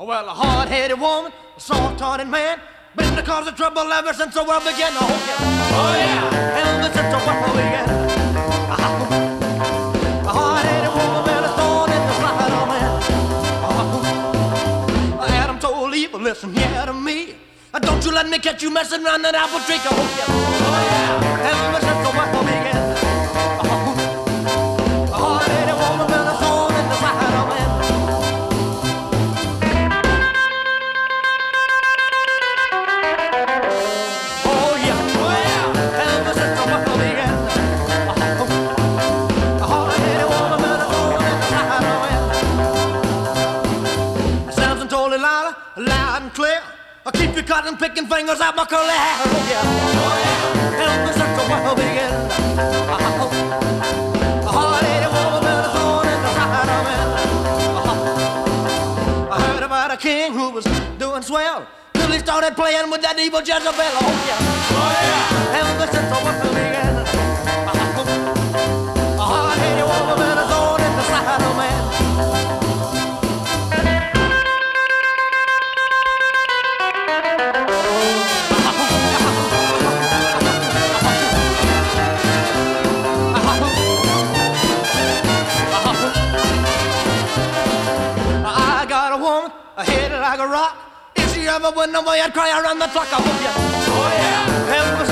Well, a hard-headed woman, a soft-hearted man, been the cause of trouble ever since the world began. Oh yeah, oh yeah, ever since the world began. A hard-headed woman, been a thorn in the side of man. Adam told Eve, listen here to me. Don't you let me catch you messing around that apple tree. Oh yeah, ever since the world began. A hard-headed woman, been a thorn in the side of man. Loud and clear, I'll keep your cotton picking fingers out my curly hair. Oh yeah, oh yeah, ever since the world began. A hard-headed woman been a thorn in the side of man. I heard about a king who was doing swell till he started playing with that evil Jezebel. Oh yeah, ever since the world began. A hard-headed woman been a thorn in the side of man. I hit it like a rock. If she ever went away, I'd cry around the clock. I hope you. Oh yeah.